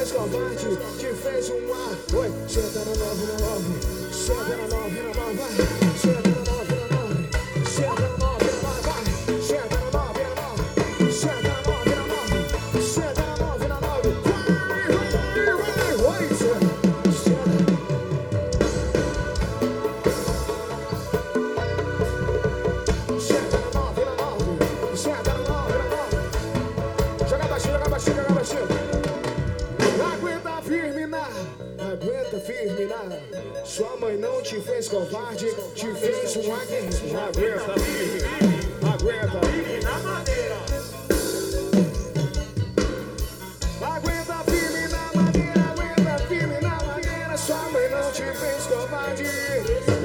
fez covarde, te fez um ar. Oi, senta na 9, senta na 9, vai. Senta na 9, senta na 9, vai. Senta na 9, senta na 9, senta na 9, vai, senta. Aguenta firme na. Sua mãe não te fez covarde, te fez um aguerrido. Aguenta firme, aguenta firme na madeira. Aguenta firme na madeira, aguenta firme na madeira. Sua mãe não te fez covarde.